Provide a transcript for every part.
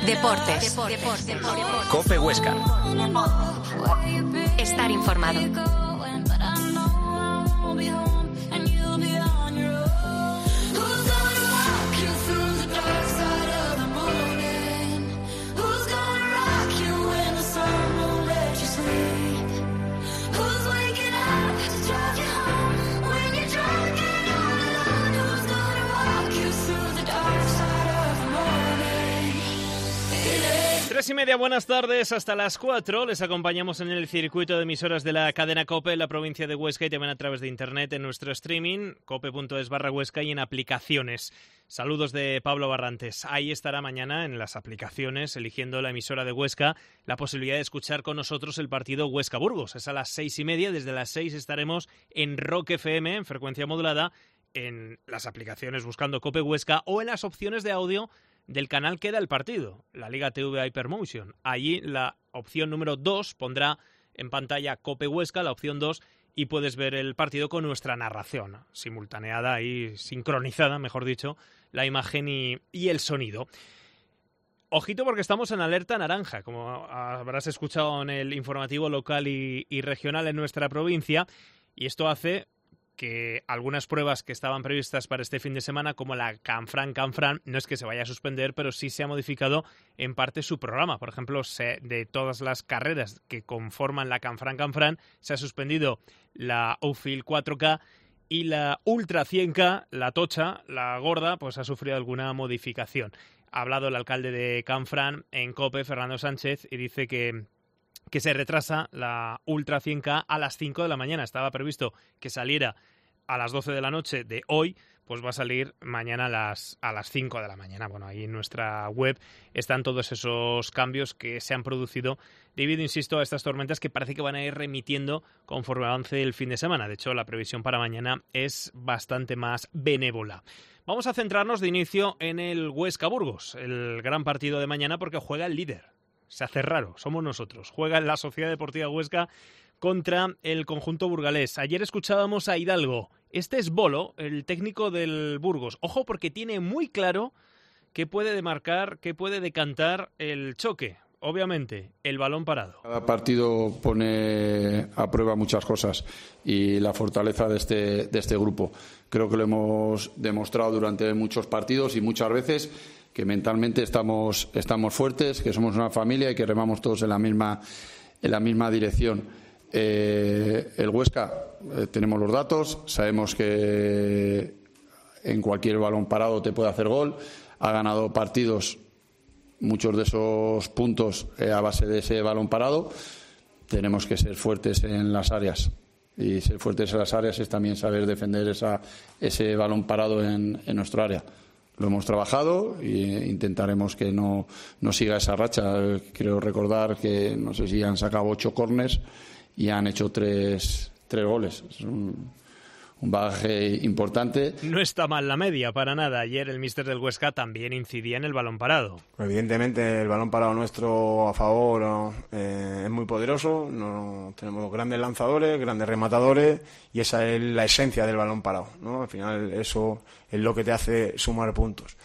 Deportes. COPE Huesca. Estar informado. Tres y media, buenas tardes, hasta las 4. Les acompañamos en el circuito de emisoras de la cadena COPE en la provincia de Huesca y también a través de internet en nuestro streaming, cope.es/Huesca y en aplicaciones. Saludos de Pablo Barrantes. Ahí estará mañana en las aplicaciones, eligiendo la emisora de Huesca, la posibilidad de escuchar con nosotros el partido Huesca-Burgos. Es a las 6:30, desde las 6 estaremos en Rock FM, en frecuencia modulada, en las aplicaciones buscando COPE Huesca o en las opciones de audio del canal que da el partido, la Liga TV Hypermotion. Allí la opción número 2 pondrá en pantalla COPE Huesca, la opción 2, y puedes ver el partido con nuestra narración, simultaneada y sincronizada, mejor dicho, la imagen y el sonido. Ojito porque estamos en alerta naranja, como habrás escuchado en el informativo local y regional en nuestra provincia, y esto hace que algunas pruebas que estaban previstas para este fin de semana, como la Canfranc, no es que se vaya a suspender, pero sí se ha modificado en parte su programa. Por ejemplo, de todas las carreras que conforman la Canfranc, se ha suspendido la Outfield 4K y la Ultra 100K, la tocha, la gorda, pues ha sufrido alguna modificación. Ha hablado el alcalde de Canfranc en COPE, Fernando Sánchez, y dice que se retrasa la Ultra 100K a las 5 de la mañana. Estaba previsto que saliera a las 12 de la noche de hoy, pues va a salir mañana a las 5 de la mañana. Bueno, ahí en nuestra web están todos esos cambios que se han producido debido, insisto, a estas tormentas que parece que van a ir remitiendo conforme avance el fin de semana. De hecho, la previsión para mañana es bastante más benévola. Vamos a centrarnos de inicio en el Huesca-Burgos, el gran partido de mañana, porque juega el líder. Se hace raro, somos nosotros. Juega la Sociedad Deportiva Huesca contra el conjunto burgalés. Ayer escuchábamos a Hidalgo. Este es Bolo, el técnico del Burgos. Ojo, porque tiene muy claro qué puede demarcar, qué puede decantar el choque. Obviamente, el balón parado. Cada partido pone a prueba muchas cosas y la fortaleza de este grupo. Creo que lo hemos demostrado durante muchos partidos y muchas veces que mentalmente estamos fuertes, que somos una familia y que remamos todos en la misma dirección. El Huesca, tenemos los datos, sabemos que en cualquier balón parado te puede hacer gol, ha ganado partidos, muchos de esos puntos a base de ese balón parado. Tenemos que ser fuertes en las áreas, y ser fuertes en las áreas es también saber defender ese balón parado en nuestro área. Lo hemos trabajado e intentaremos que no siga esa racha. Creo recordar que no sé si han sacado 8 córners y han hecho 3 goles. Es un bagaje importante. No está mal la media, para nada. Ayer el míster del Huesca también incidía en el balón parado. Evidentemente el balón parado nuestro a favor es muy poderoso. Tenemos grandes lanzadores, grandes rematadores, y esa es la esencia del balón parado, ¿no? Al final eso es lo que te hace sumar puntos.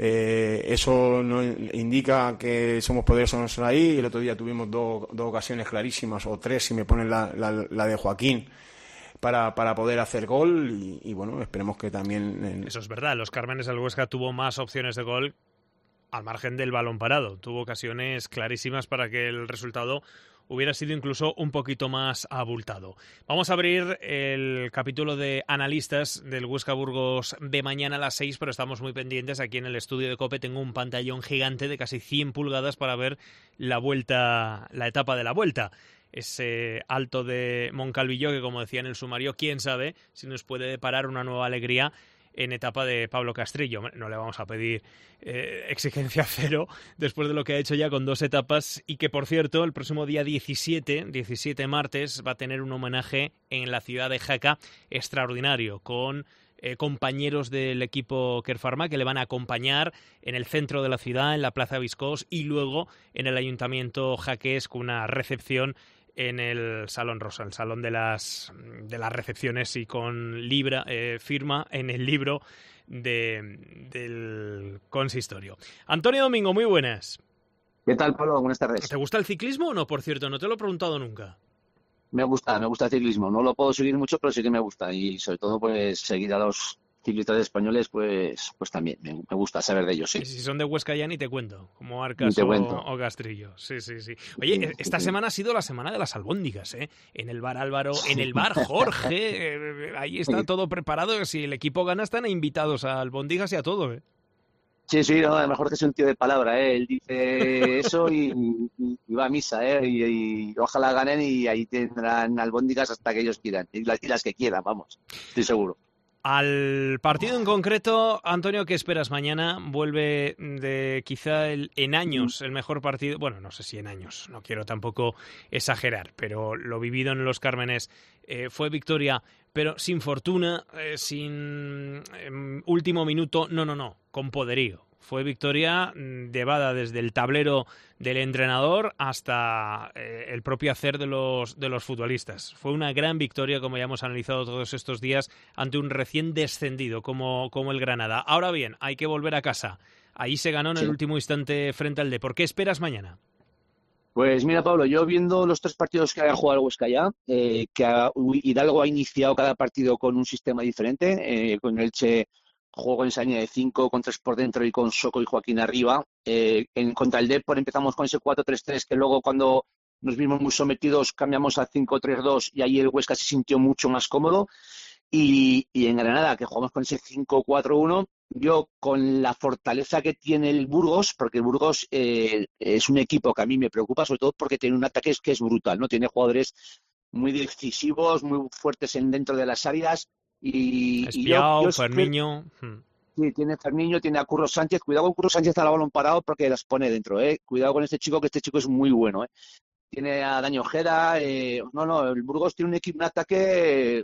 Eso no indica que somos poderosos ahí. El otro día tuvimos dos ocasiones clarísimas, o 3 si me ponen la de Joaquín, para poder hacer gol y bueno, esperemos que también... Eso es verdad, los Cármenes del Huesca tuvo más opciones de gol al margen del balón parado. Tuvo ocasiones clarísimas para que el resultado hubiera sido incluso un poquito más abultado. Vamos a abrir el capítulo de analistas del Huesca Burgos de mañana a las 6, pero estamos muy pendientes. Aquí en el estudio de COPE tengo un pantallón gigante de casi 100 pulgadas para ver la etapa de la vuelta. Ese Alto de Moncalvillo que, como decía en el sumario, quién sabe si nos puede deparar una nueva alegría en etapa de Pablo Castrillo. No le vamos a pedir exigencia cero después de lo que ha hecho ya con 2 etapas, y que, por cierto, el próximo día 17 martes, va a tener un homenaje en la ciudad de Jaca extraordinario, con compañeros del equipo Kerpharma que le van a acompañar en el centro de la ciudad, en la Plaza Viscós, y luego en el Ayuntamiento jaqués con una recepción en el Salón Rosa, el salón de las recepciones, y con firma en el libro del consistorio. Antonio Domingo, muy buenas. ¿Qué tal, Pablo? Buenas tardes. ¿Te gusta el ciclismo o no, por cierto? No te lo he preguntado nunca. Me gusta el ciclismo. No lo puedo seguir mucho, pero sí que me gusta. Y sobre todo, pues, seguir a los ciclistas españoles, pues también. Me gusta saber de ellos, sí. Y si son de Huesca ya ni te cuento, como Ni Arcas te cuento. o Castrillo. Sí. Oye, esta semana ha sido la semana de las albóndigas, ¿eh? En el bar Álvaro, en el bar Jorge, ahí está todo preparado. Si el equipo gana, están invitados a albóndigas y a todo, ¿eh? Sí, no, a lo mejor que es un tío de palabra, ¿eh? Él dice eso y va a misa, ¿eh? Y ojalá ganen y ahí tendrán albóndigas hasta que ellos quieran. Y las que quieran, vamos. Estoy seguro. Al partido en concreto, Antonio, ¿qué esperas mañana? Vuelve de quizá en años el mejor partido. Bueno, no sé si en años, no quiero tampoco exagerar, pero lo vivido en Los Cármenes fue victoria, pero sin fortuna, sin último minuto, no, con poderío. Fue victoria llevada desde el tablero del entrenador hasta el propio hacer de los futbolistas. Fue una gran victoria, como ya hemos analizado todos estos días, ante un recién descendido como el Granada. Ahora bien, hay que volver a casa. Ahí se ganó en el último instante frente al Depor. ¿Qué esperas mañana? Pues mira, Pablo, yo viendo los 3 partidos que ha jugado el Huesca ya, Hidalgo ha iniciado cada partido con un sistema diferente, con el Elche juego con esa línea de 5, con 3 por dentro y con Soco y Joaquín arriba. Contra el Depor empezamos con ese 4-3-3, que luego cuando nos vimos muy sometidos cambiamos a 5-3-2 y ahí el Huesca se sintió mucho más cómodo. Y en Granada, que jugamos con ese 5-4-1, yo con la fortaleza que tiene el Burgos, porque el Burgos es un equipo que a mí me preocupa, sobre todo porque tiene un ataque que es brutal, ¿no? Tiene jugadores muy decisivos, muy fuertes dentro de las áreas. Espiao, Fermiño. Sí, tiene Fermiño, tiene a Curro Sánchez. Cuidado con Curro Sánchez a la balón parado porque las pone dentro, ¿eh? Cuidado con este chico, que este chico es muy bueno, ¿eh? Tiene a Dani Ojeda. El Burgos tiene un ataque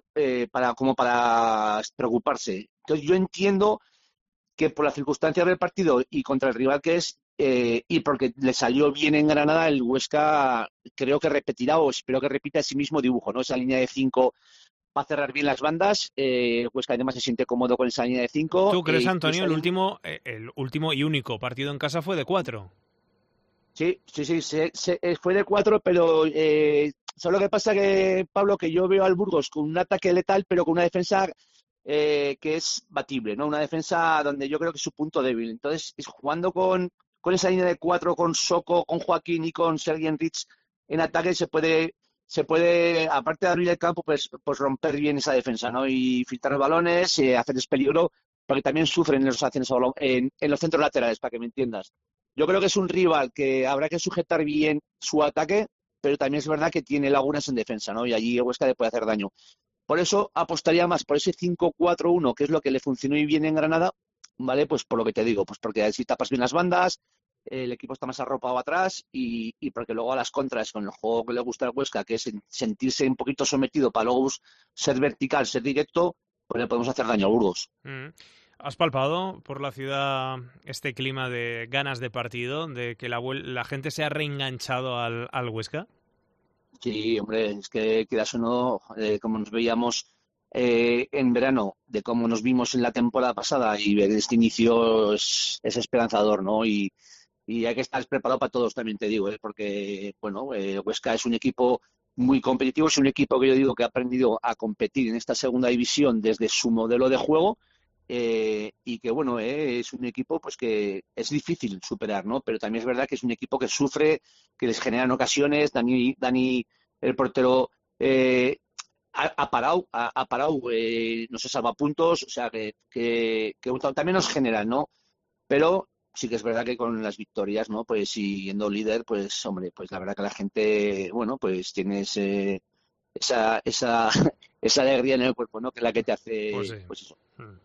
para preocuparse. Entonces yo entiendo que por las circunstancias del partido y contra el rival que es, y porque le salió bien en Granada, el Huesca creo que repetirá, o espero que repita ese mismo dibujo, ¿no? Esa línea de 5 va a cerrar bien las bandas. Huesca además se siente cómodo con esa línea de 5. ¿Tú crees, Antonio, el último y único partido en casa fue de 4? Sí, fue de 4, pero ¿sabes lo que pasa, que Pablo? Que yo veo al Burgos con un ataque letal, pero con una defensa que es batible, ¿no? Una defensa donde yo creo que es su punto débil. Entonces, jugando con esa línea de 4, con Soco, con Joaquín y con Sergi Enrich en ataque, se puede, aparte de abrir el campo, pues romper bien esa defensa, ¿no? Y filtrar balones, hacerles peligro, porque también sufren en los acciones en los centros laterales, para que me entiendas. Yo creo que es un rival que habrá que sujetar bien su ataque, pero también es verdad que tiene lagunas en defensa, ¿no? Y allí el Huesca le puede hacer daño. Por eso apostaría más por ese 5-4-1, que es lo que le funcionó muy bien en Granada, ¿vale? Pues por lo que te digo, pues porque si tapas bien las bandas, el equipo está más arropado atrás y porque luego a las contras, con el juego que le gusta al Huesca, que es sentirse un poquito sometido para luego ser vertical, ser directo, pues le podemos hacer daño a Burgos. ¿Has palpado por la ciudad este clima de ganas de partido, de que la gente se ha reenganchado al Huesca? Sí, hombre, es que quieras o no, como nos veíamos en verano, de cómo nos vimos en la temporada pasada, y ver este inicio es esperanzador, ¿no? Y hay que estar preparado para todos, también te digo, porque, bueno, Huesca es un equipo muy competitivo, es un equipo que yo digo que ha aprendido a competir en esta segunda división desde su modelo de juego, y que, bueno, es un equipo pues que es difícil superar, ¿no? Pero también es verdad que es un equipo que sufre, que les generan ocasiones. Dani, el portero, ha parado, no se salva puntos, o sea que también nos generan, ¿no? Pero sí que es verdad que con las victorias, ¿no? Pues siendo líder, pues hombre, pues la verdad que la gente, bueno, pues tiene esa alegría en el cuerpo, ¿no? Que es la que te hace, pues eso.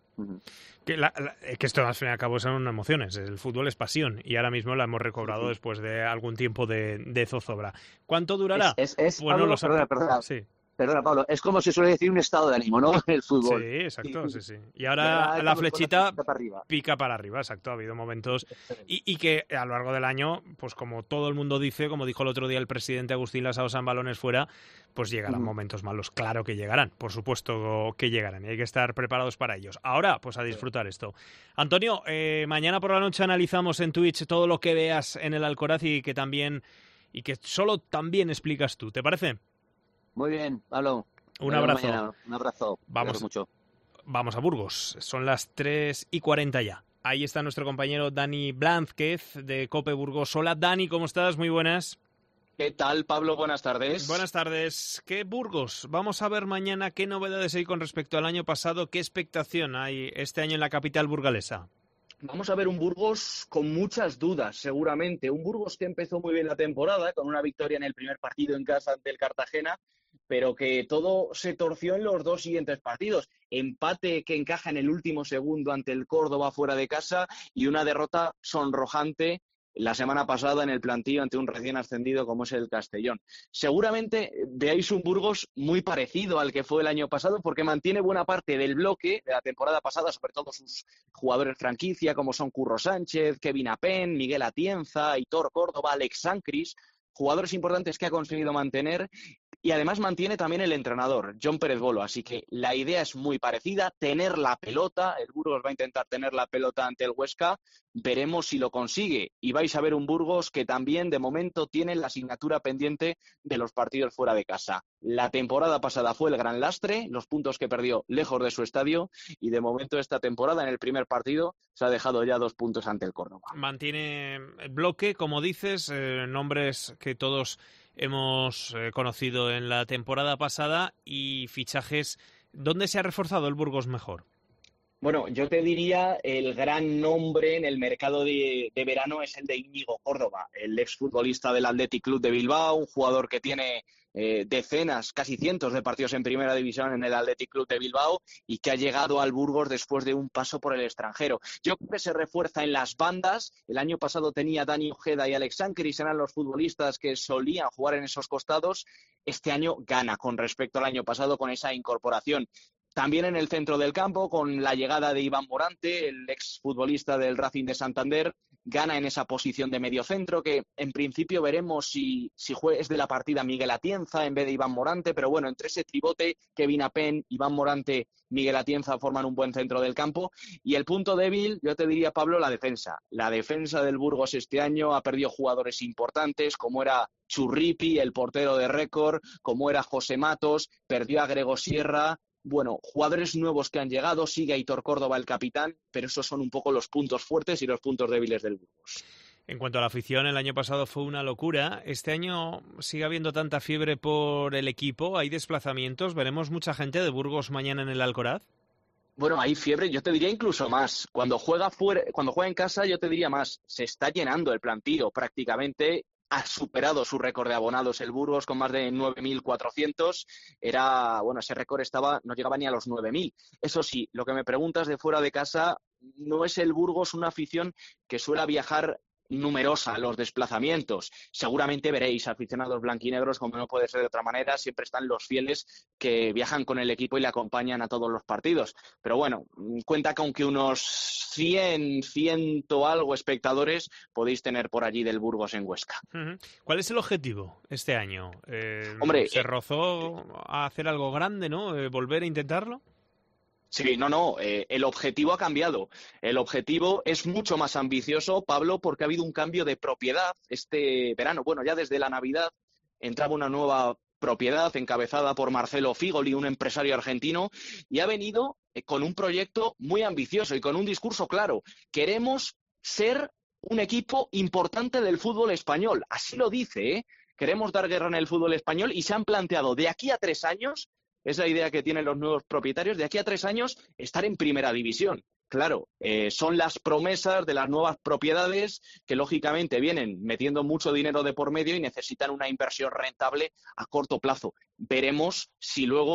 Que esto al fin y al cabo son emociones, el fútbol es pasión y ahora mismo la hemos recobrado después de algún tiempo de zozobra. ¿Cuánto durará? Bueno, perdona. Sí. Perdona, Pablo, es como se suele decir un estado de ánimo, ¿no? El fútbol. Sí, exacto, sí. Y Ahora ahora la estamos con flechita para arriba. pica para arriba, exacto. Ha habido momentos y que a lo largo del año, pues como todo el mundo dice, como dijo el otro día el presidente Agustín Lasausa en Balones Fuera, pues llegarán momentos malos. Claro que llegarán, por supuesto que llegarán y hay que estar preparados para ellos. Ahora, pues a disfrutar esto. Antonio, mañana por la noche analizamos en Twitch todo lo que veas en el Alcoraz y que solo también explicas tú. ¿Te parece? Muy bien, Pablo. Un abrazo. Mañana. Un abrazo. Vamos a Burgos. Son las 3:40 ya. Ahí está nuestro compañero Dani Blázquez de COPE Burgos. Hola Dani, ¿cómo estás? Muy buenas. ¿Qué tal, Pablo? Buenas tardes. Buenas tardes. ¿Qué Burgos? Vamos a ver mañana qué novedades hay con respecto al año pasado. ¿Qué expectación hay este año en la capital burgalesa? Vamos a ver un Burgos con muchas dudas, seguramente. Un Burgos que empezó muy bien la temporada, con una victoria en el primer partido en casa ante el Cartagena, pero que todo se torció en los dos siguientes partidos. Empate que encaja en el último segundo ante el Córdoba fuera de casa y una derrota sonrojante la semana pasada en el plantío ante un recién ascendido como es el Castellón. Seguramente veáis un Burgos muy parecido al que fue el año pasado porque mantiene buena parte del bloque de la temporada pasada, sobre todo sus jugadores franquicia como son Curro Sánchez, Kevin Apen, Miguel Atienza, Aitor Córdoba, Alex Sancris, jugadores importantes que ha conseguido mantener. Y además mantiene también el entrenador, John Pérez Bolo. Así que la idea es muy parecida, tener la pelota. El Burgos va a intentar tener la pelota ante el Huesca. Veremos si lo consigue. Y vais a ver un Burgos que también, de momento, tiene la asignatura pendiente de los partidos fuera de casa. La temporada pasada fue el gran lastre, los puntos que perdió lejos de su estadio. Y de momento, esta temporada, en el primer partido, se ha dejado ya 2 puntos ante el Córdoba. Mantiene el bloque, como dices, nombres que todos hemos conocido en la temporada pasada y fichajes. ¿Dónde se ha reforzado el Burgos mejor? Bueno, yo te diría el gran nombre en el mercado de verano es el de Íñigo Córdoba, el exfutbolista del Athletic Club de Bilbao, un jugador que tiene decenas, casi cientos de partidos en primera división en el Athletic Club de Bilbao y que ha llegado al Burgos después de un paso por el extranjero. Yo creo que se refuerza en las bandas. El año pasado tenía Dani Ojeda y Alex Sancris, eran los futbolistas que solían jugar en esos costados. Este año gana con respecto al año pasado con esa incorporación. También en el centro del campo, con la llegada de Iván Morante, el exfutbolista del Racing de Santander, gana en esa posición de mediocentro, que en principio veremos si es de la partida Miguel Atienza en vez de Iván Morante, pero bueno, entre ese tribote, Kevin Apen, Iván Morante, Miguel Atienza forman un buen centro del campo. Y el punto débil, yo te diría, Pablo, la defensa. La defensa del Burgos este año ha perdido jugadores importantes, como era Churripi, el portero de récord, como era José Matos, perdió a Grego Sierra. Bueno, jugadores nuevos que han llegado, sigue Aitor Córdoba el capitán, pero esos son un poco los puntos fuertes y los puntos débiles del Burgos. En cuanto a la afición, el año pasado fue una locura. ¿Este año sigue habiendo tanta fiebre por el equipo? ¿Hay desplazamientos? ¿Veremos mucha gente de Burgos mañana en el Alcoraz? Bueno, hay fiebre, yo te diría incluso más. Cuando juega en casa, yo te diría más. Se está llenando el plantío prácticamente. Ha superado su récord de abonados el Burgos con más de 9.400. Ese récord no llegaba ni a los 9.000. Eso sí, lo que me preguntas de fuera de casa, no es el Burgos una afición que suele viajar numerosa los desplazamientos. Seguramente veréis aficionados blanquinegros, como no puede ser de otra manera, siempre están los fieles que viajan con el equipo y le acompañan a todos los partidos. Pero bueno, cuenta con que unos 100 algo espectadores podéis tener por allí del Burgos en Huesca. ¿Cuál es el objetivo este año? ¿Se rozó a hacer algo grande, no? ¿Volver a intentarlo? Sí, el objetivo ha cambiado. El objetivo es mucho más ambicioso, Pablo, porque ha habido un cambio de propiedad este verano. Bueno, ya desde la Navidad entraba una nueva propiedad encabezada por Marcelo Figoli, un empresario argentino, y ha venido con un proyecto muy ambicioso y con un discurso claro. Queremos ser un equipo importante del fútbol español. Así lo dice, ¿eh? Queremos dar guerra en el fútbol español y se han planteado de aquí a 3 años... Es la idea que tienen los nuevos propietarios, de aquí a 3 años estar en primera división. Claro, son las promesas de las nuevas propiedades que lógicamente vienen metiendo mucho dinero de por medio y necesitan una inversión rentable a corto plazo. Veremos si luego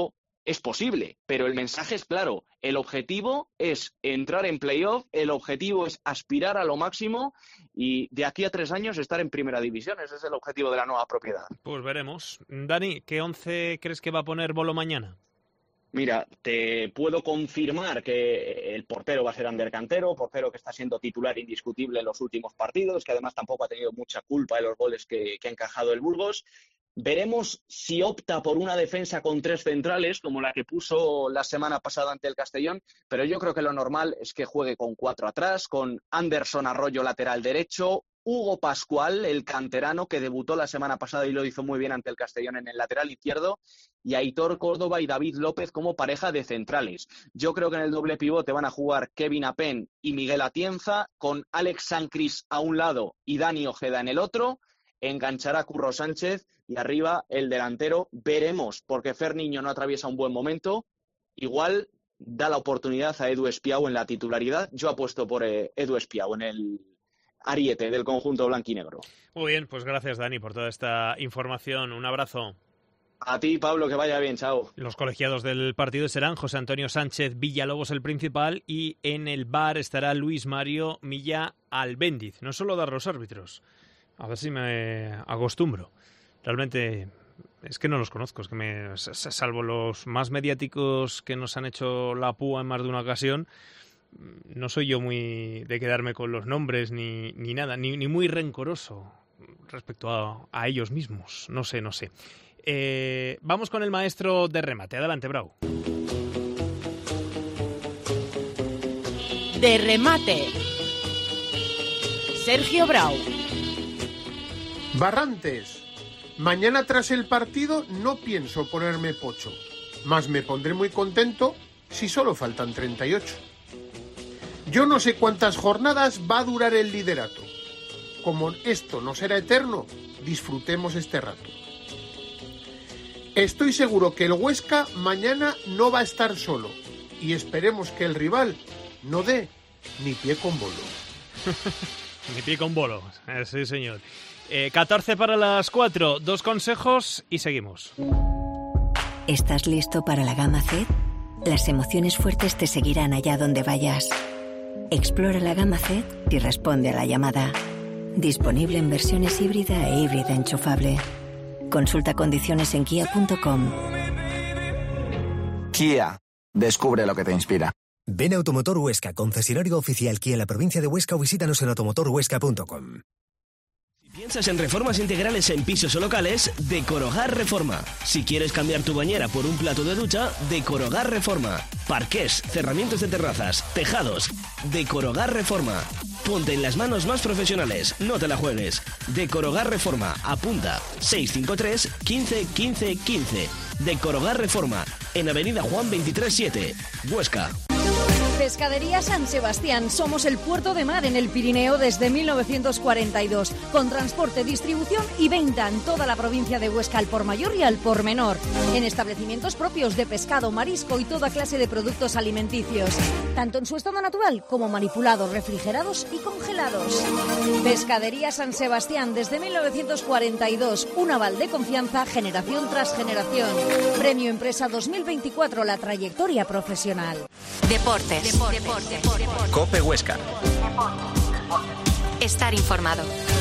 es posible, pero el mensaje es claro. El objetivo es entrar en playoff, el objetivo es aspirar a lo máximo y de aquí a 3 años estar en primera división. Ese es el objetivo de la nueva propiedad. Pues veremos. Dani, ¿qué 11 crees que va a poner Bolo mañana? Mira, te puedo confirmar que el portero va a ser Ander Cantero, portero que está siendo titular indiscutible en los últimos partidos, que además tampoco ha tenido mucha culpa de los goles que ha encajado el Burgos. Veremos si opta por una defensa con 3 centrales, como la que puso la semana pasada ante el Castellón, pero yo creo que lo normal es que juegue con 4 atrás, con Anderson Arroyo lateral derecho, Hugo Pascual, el canterano que debutó la semana pasada y lo hizo muy bien ante el Castellón en el lateral izquierdo, y Aitor Córdoba y David López como pareja de centrales. Yo creo que en el doble pivote van a jugar Kevin Apen y Miguel Atienza, con Alex Sancris a un lado y Dani Ojeda en el otro. Enganchará Curro Sánchez y arriba el delantero. Veremos, porque Fer Niño no atraviesa un buen momento. Igual da la oportunidad a Edu Espiau en la titularidad. Yo apuesto por Edu Espiau en el ariete del conjunto blanquinegro. Muy bien, pues gracias Dani por toda esta información. Un abrazo. A ti, Pablo, que vaya bien, chao. Los colegiados del partido serán José Antonio Sánchez Villalobos, el principal, y en el bar estará Luis Mario Milla Albéndiz. No solo dar los árbitros, a ver si me acostumbro. Realmente es que no los conozco, es que salvo los más mediáticos que nos han hecho la púa en más de una ocasión, no soy yo muy de quedarme con los nombres ni nada, ni muy rencoroso respecto a ellos mismos. No sé. Vamos con el maestro de remate. Adelante, Brau. De remate, Sergio Brau. Barrantes, mañana tras el partido no pienso ponerme pocho, mas me pondré muy contento si solo faltan 38. Yo no sé cuántas jornadas va a durar el liderato. Como esto no será eterno, disfrutemos este rato. Estoy seguro que el Huesca mañana no va a estar solo y esperemos que el rival no dé ni pie con bolo. Ni pie con bolo, sí señor. 14 para las 4, 2 consejos y seguimos. ¿Estás listo para la gama Z? Las emociones fuertes te seguirán allá donde vayas. Explora la gama Z y responde a la llamada. Disponible en versiones híbrida e híbrida enchufable. Consulta condiciones en kia.com. Kia. Descubre lo que te inspira. Ven a Automotor Huesca, concesionario oficial Kia en la provincia de Huesca, o visítanos en automotorhuesca.com. ¿Piensas en reformas integrales en pisos o locales? Decorogar Reforma. Si quieres cambiar tu bañera por un plato de ducha, Decorogar Reforma. Parqués, cerramientos de terrazas, tejados. Decorogar Reforma. Ponte en las manos más profesionales, no te la juegues. Decorogar Reforma. Apunta 653 15 15 15. Decorogar Reforma. En Avenida Juan 23-7, Huesca. Pescadería San Sebastián. Somos el puerto de mar en el Pirineo desde 1942, con transporte, distribución y venta en toda la provincia de Huesca al por mayor y al por menor, en establecimientos propios de pescado, marisco y toda clase de productos alimenticios, tanto en su estado natural como manipulados, refrigerados y congelados. Pescadería San Sebastián desde 1942, un aval de confianza generación tras generación. Premio Empresa 2024, la trayectoria profesional. Deportes. COPE Huesca. Estar informado.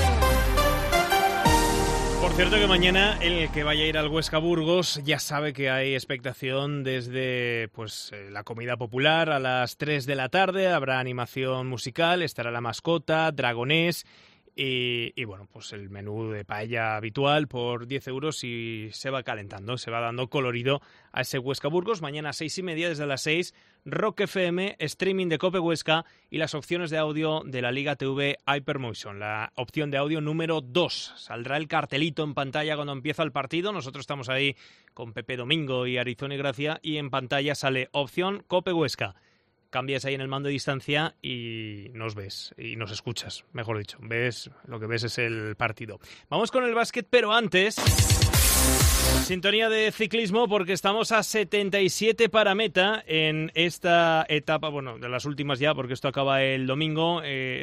Por cierto que mañana el que vaya a ir al Huesca Burgos ya sabe que hay expectación desde la comida popular a las 3 de la tarde, habrá animación musical, estará la mascota, dragonés y bueno, pues el menú de paella habitual por 10 euros y se va calentando, se va dando colorido a ese Huesca Burgos. Mañana a 6:30 desde las 6, Rock FM, streaming de Cope Huesca y las opciones de audio de la Liga TV Hypermotion. La opción de audio número 2. Saldrá el cartelito en pantalla cuando empieza el partido. Nosotros estamos ahí con Pepe Domingo y Arizona y Gracia y en pantalla sale opción Cope Huesca. Cambias ahí en el mando de distancia y nos ves, y nos escuchas, mejor dicho. Lo que ves es el partido. Vamos con el básquet, pero antes... Sintonía de ciclismo porque estamos a 77 para meta en esta etapa, bueno, de las últimas ya, porque esto acaba el domingo.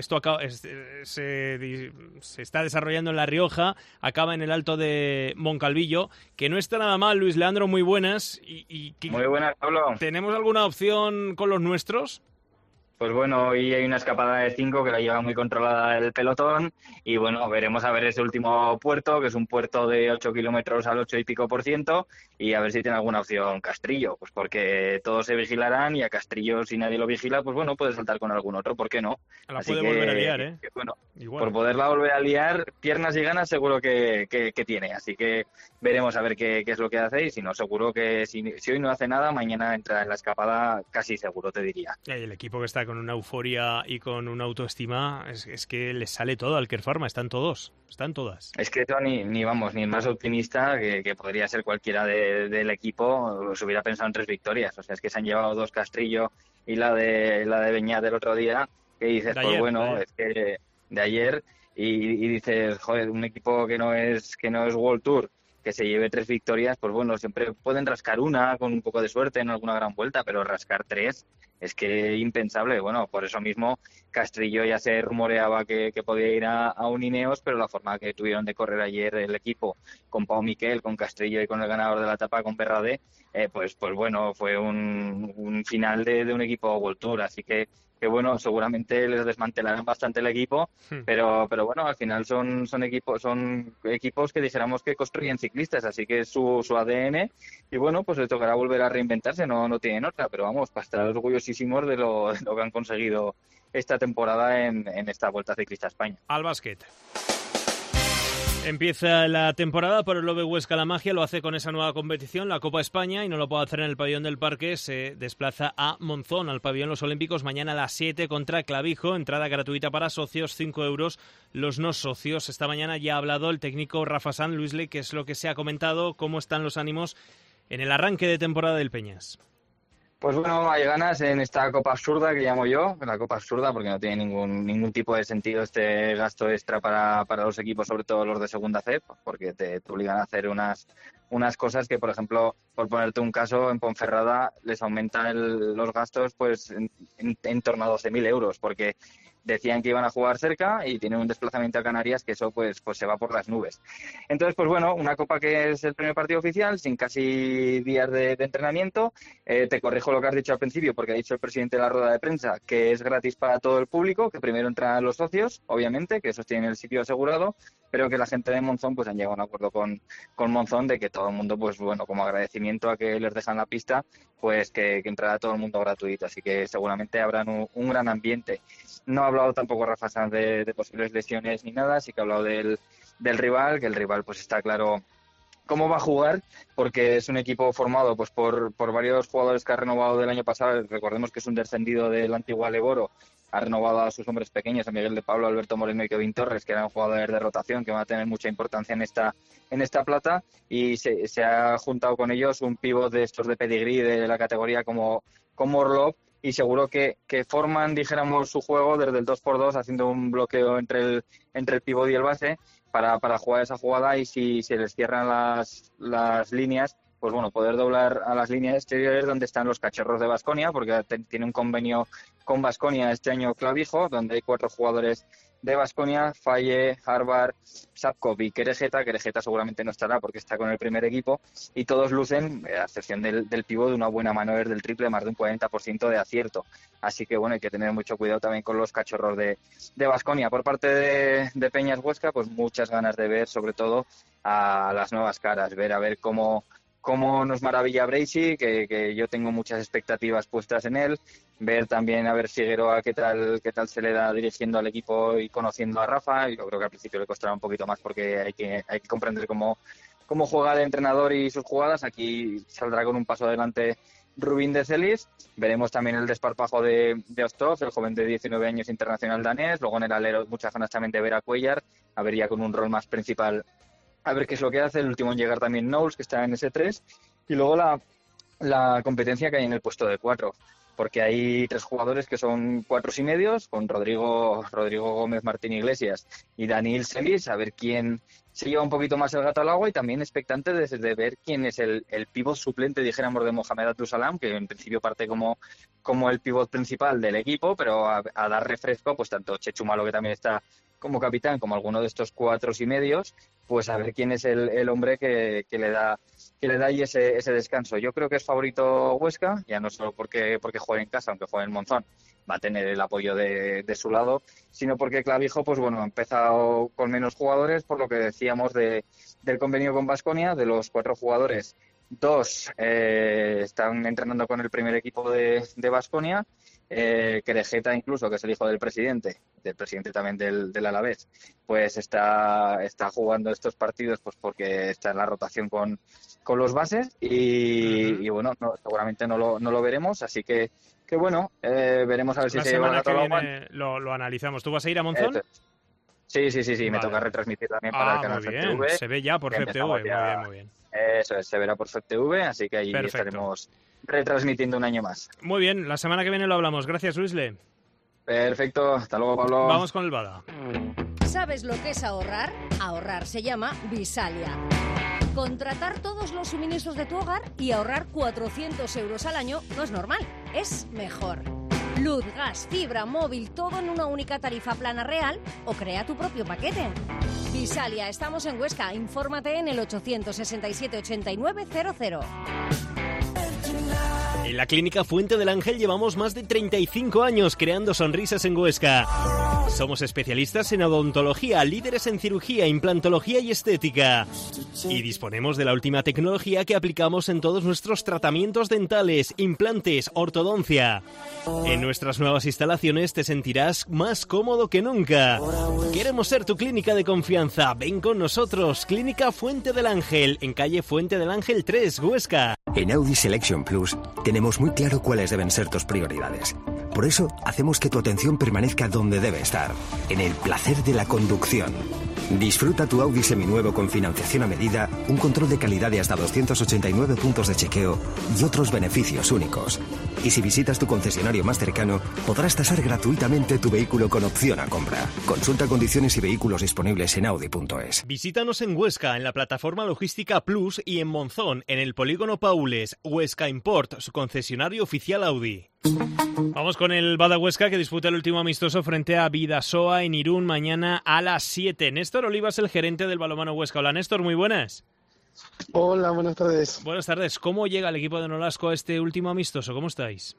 Se está desarrollando en La Rioja, acaba en el Alto de Moncalvillo, que no está nada mal. Luis Leandro, muy buenas. Muy buenas, Pablo. ¿Tenemos alguna opción con los nuestros? Pues bueno, hoy hay una escapada de 5 que la lleva muy controlada el pelotón y bueno, veremos a ver ese último puerto, que es un puerto de 8 kilómetros al 8 y pico % y a ver si tiene alguna opción Castrillo, pues porque todos se vigilarán y a Castrillo, si nadie lo vigila, pues bueno, puede saltar con algún otro, ¿por qué no? La puede volver a liar, ¿eh? Que, bueno, igual. Por poderla volver a liar, piernas y ganas seguro que tiene, así que veremos a ver qué es lo que hace y si no, seguro que si hoy no hace nada, mañana entra en la escapada casi seguro, te diría. Y el equipo que está con una euforia y con una autoestima, es que les sale todo al Kerfarma, están todas. Es que ni el más optimista, que podría ser cualquiera del equipo, se hubiera pensado en 3 victorias. O sea, es que se han llevado 2 Castrillo y la de Beñat del otro día, que dices, pues bueno, es que de ayer, y dices, joder, un equipo que no es World Tour, que se lleve 3 victorias, pues bueno, siempre pueden rascar una con un poco de suerte en alguna gran vuelta, pero rascar 3 es que impensable. Bueno, por eso mismo Castrillo ya se rumoreaba que podía ir a un Ineos, pero la forma que tuvieron de correr ayer el equipo con Pau Miquel, con Castrillo y con el ganador de la etapa, con Berradé, pues bueno, fue un final de un equipo World Tour, así que bueno, seguramente les desmantelarán bastante el equipo, pero bueno, al final son equipos que dijéramos que construyen ciclistas, así que es su ADN, y bueno, pues les tocará volver a reinventarse, no tienen otra, pero vamos, para estar orgullosísimos de lo que han conseguido esta temporada en esta Vuelta Ciclista a España. Al básquet. Empieza la temporada, pero el Lobe Huesca La Magia lo hace con esa nueva competición, la Copa España, y no lo puede hacer en el pabellón del Parque. Se desplaza a Monzón, al pabellón Los Olímpicos, mañana a las 7 contra Clavijo. Entrada gratuita para socios, 5 euros los no socios. Esta mañana ya ha hablado el técnico Rafa Sanz. Luis Le, ¿qué es lo que se ha comentado? ¿Cómo están los ánimos en el arranque de temporada del Peñas? Pues bueno, hay ganas en esta Copa Absurda que llamo yo, la Copa Absurda, porque no tiene ningún tipo de sentido este gasto extra para los equipos, sobre todo los de segunda C, porque te obligan a hacer unas cosas que, por ejemplo, por ponerte un caso, en Ponferrada les aumentan los gastos pues en torno a 12.000 euros, porque decían que iban a jugar cerca y tienen un desplazamiento a Canarias que eso pues se va por las nubes. Entonces, pues bueno, una Copa que es el primer partido oficial, sin casi días de entrenamiento. Te corrijo lo que has dicho al principio, porque ha dicho el presidente de la rueda de prensa que es gratis para todo el público, que primero entran los socios, obviamente, que esos tienen el sitio asegurado, pero que la gente de Monzón pues han llegado a un acuerdo con Monzón de que todo el mundo, pues bueno, como agradecimiento a que les dejan la pista, pues que entrará todo el mundo gratuito. Así que seguramente habrá un gran ambiente. No ha hablado tampoco Rafa Sanz de posibles lesiones ni nada, sí que ha hablado del rival, que el rival pues está claro cómo va a jugar, porque es un equipo formado pues por varios jugadores que ha renovado del año pasado. Recordemos que es un descendido del antiguo Aleboro, ha renovado a sus hombres pequeños, a Miguel de Pablo, Alberto Moreno y Kevin Torres, que eran jugadores de rotación que van a tener mucha importancia en esta plata, y se ha juntado con ellos un pívot de estos de pedigrí de la categoría como Orlov, y seguro que forman, dijéramos, su juego desde el 2x2, haciendo un bloqueo entre el pívot y el base para jugar esa jugada, y si se les cierran las líneas, pues bueno, poder doblar a las líneas exteriores donde están los cachorros de Baskonia, porque tiene un convenio con Baskonia este año Clavijo, donde hay 4 jugadores de Baskonia: Falle, Harvard, Sapkov y Querejeta. Querejeta seguramente no estará porque está con el primer equipo, y todos lucen, a excepción del pívot, de una buena mano desde el triple, más de un 40% de acierto. Así que bueno, hay que tener mucho cuidado también con los cachorros de Baskonia. Por parte de Peñas Huesca, pues muchas ganas de ver sobre todo a las nuevas caras, ver a ver cómo nos maravilla Bracey, que yo tengo muchas expectativas puestas en él, ver también a ver Figueroa qué tal se le da dirigiendo al equipo y conociendo a Rafa. Yo creo que al principio le costará un poquito más porque hay que comprender cómo juega el entrenador y sus jugadas. Aquí saldrá con un paso adelante Rubín de Celis. Veremos también el desparpajo de Ostov, el joven de 19 años internacional danés. Luego en el alero muchas ganas también de ver a Cuellar, a ver ya con un rol más principal, a ver qué es lo que hace. El último en llegar también Knowles, que está en S3, y luego la competencia que hay en el puesto de 4, porque hay 3 jugadores que son 4,5, con Rodrigo Gómez, Martín Iglesias y Daniel Celis, a ver quién se lleva un poquito más el gato al agua, y también expectante de ver quién es el pívot suplente, dijéramos, de Mohamed Abdusalam, que en principio parte como el pívot principal del equipo, pero a dar refresco, pues tanto Chechu Malo, que también está como capitán, como alguno de estos 4,5, pues a ver quién es el hombre que le da ahí ese descanso. Yo creo que es favorito Huesca, ya no solo porque juegue en casa, aunque juegue en Monzón, va a tener el apoyo de su lado, sino porque Clavijo, pues bueno, ha empezado con menos jugadores, por lo que decíamos del convenio con Baskonia. De los 4 jugadores, 2 están entrenando con el primer equipo de Baskonia. Querejeta, incluso, que es el hijo del presidente también del Alavés, pues está jugando estos partidos pues porque está en la rotación con los bases y bueno, seguramente no lo veremos, así que bueno, veremos a ver si la se lleva semana la que viene lo analizamos. ¿Tú vas a ir a Monzón? Sí, vale. Me toca retransmitir también para el canal FEPTV. Se ve ya por FEPTV, muy bien. Eso es, se verá por FEPTV, así que ahí estaremos retransmitiendo un año más. Muy bien, la semana que viene lo hablamos. Gracias, Luisle. Perfecto, hasta luego, Pablo. Vamos con el Bada. ¿Sabes lo que es ahorrar? Ahorrar se llama Visalia. Contratar todos los suministros de tu hogar y ahorrar 400 euros al año no es normal, es mejor. Luz, gas, fibra, móvil, todo en una única tarifa plana real o crea tu propio paquete. Visalia, estamos en Huesca. Infórmate en el 867 89 00. En la Clínica Fuente del Ángel llevamos más de 35 años creando sonrisas en Huesca. Somos especialistas en odontología, líderes en cirugía, implantología y estética. Y disponemos de la última tecnología que aplicamos en todos nuestros tratamientos dentales, implantes, ortodoncia. En nuestras nuevas instalaciones te sentirás más cómodo que nunca. Queremos ser tu clínica de confianza. Ven con nosotros. Clínica Fuente del Ángel, en calle Fuente del Ángel 3, Huesca. En Audi Selection Plus tenemos muy claro cuáles deben ser tus prioridades. Por eso hacemos que tu atención permanezca donde debe estar, en el placer de la conducción. Disfruta tu Audi seminuevo con financiación a medida, un control de calidad de hasta 289 puntos de chequeo y otros beneficios únicos. Y si visitas tu concesionario más cercano, podrás tasar gratuitamente tu vehículo con opción a compra. Consulta condiciones y vehículos disponibles en Audi.es. Visítanos en Huesca, en la plataforma logística Plus, y en Monzón, en el polígono Paules. Huesca Import, su concesionario oficial Audi. Vamos con el Bada Huesca, que disputa el último amistoso frente a Bidasoa en Irún mañana a las 7. Néstor Olivas, el gerente del balonmano Huesca. Hola, Néstor, muy buenas. Hola, buenas tardes. Buenas tardes. ¿Cómo llega el equipo de Nolasco a este último amistoso? ¿Cómo estáis?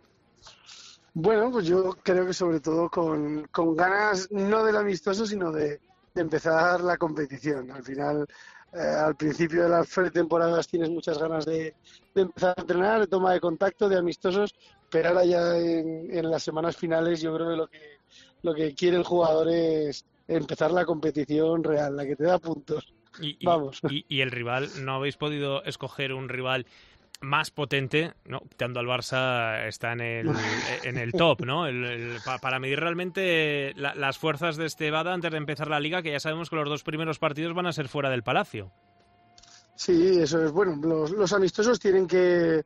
Bueno, pues yo creo que sobre todo con ganas, no del amistoso, sino de empezar la competición. Al final, al principio de las pretemporadas tienes muchas ganas de empezar a entrenar, de toma de contacto, de amistosos, pero ahora ya en las semanas finales yo creo que lo que quiere el jugador es empezar la competición real, la que te da puntos. Vamos. Y el rival, ¿no habéis podido escoger un rival más potente? No, quitando al Barça, está en el top, ¿no? Para medir realmente las fuerzas de este Bada antes de empezar la liga, que ya sabemos que los 2 primeros partidos van a ser fuera del Palacio. Sí, eso es. Bueno, los amistosos tienen que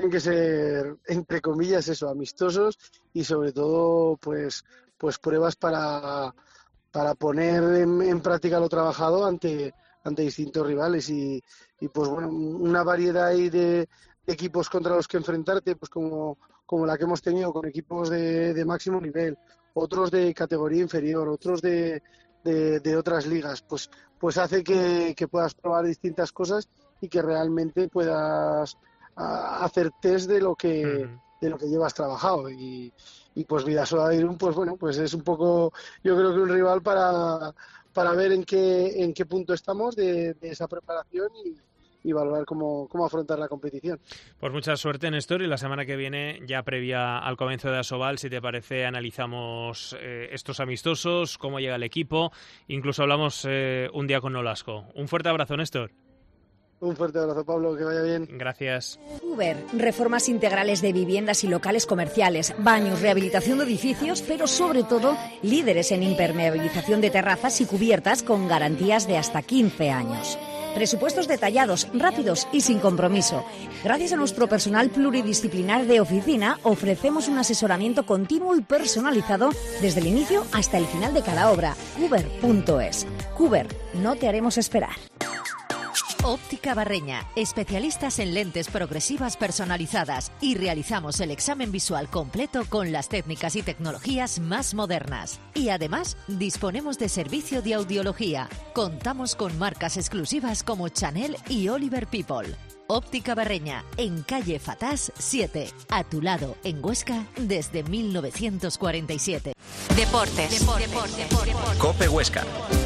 ser, entre comillas, eso, amistosos, y sobre todo pues pruebas para poner en práctica lo trabajado ante distintos rivales y pues bueno, una variedad ahí de equipos contra los que enfrentarte, pues como la que hemos tenido con equipos de máximo nivel, otros de categoría inferior, otros de otras ligas, pues hace que puedas probar distintas cosas y que realmente puedas hacer test de lo que llevas trabajado y pues Bidasoa Irún, pues bueno, pues es un poco, yo creo que un rival para ver en qué punto estamos de esa preparación y valorar cómo afrontar la competición. Pues mucha suerte, Néstor, y la semana que viene, ya previa al comienzo de Asobal, si te parece, analizamos estos amistosos, cómo llega el equipo, incluso hablamos un día con Nolasco. Un fuerte abrazo, Néstor. Un fuerte abrazo, Pablo, que vaya bien. Gracias. Uber, reformas integrales de viviendas y locales comerciales, baños, rehabilitación de edificios, pero sobre todo líderes en impermeabilización de terrazas y cubiertas con garantías de hasta 15 años. Presupuestos detallados, rápidos y sin compromiso. Gracias a nuestro personal pluridisciplinar de oficina, ofrecemos un asesoramiento continuo y personalizado desde el inicio hasta el final de cada obra. Cuber.es. Cuber, no te haremos esperar. Óptica Barreña, especialistas en lentes progresivas personalizadas, y realizamos el examen visual completo con las técnicas y tecnologías más modernas. Y además, disponemos de servicio de audiología. Contamos con marcas exclusivas como Chanel y Oliver People. Óptica Barreña, en calle Fatás 7, a tu lado, en Huesca, desde 1947. Deportes. Cope Huesca.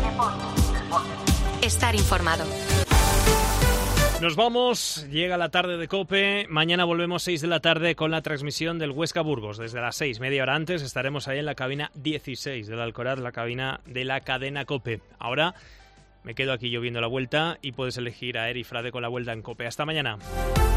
Estar informado. Nos vamos, llega la tarde de COPE, mañana volvemos 6 de la tarde con la transmisión del Huesca Burgos. Desde las 6, media hora antes, estaremos ahí en la cabina 16 del Alcoraz, la cabina de la cadena COPE. Ahora me quedo aquí yo viendo la vuelta y puedes elegir a Eri Frade con la vuelta en COPE. Hasta mañana.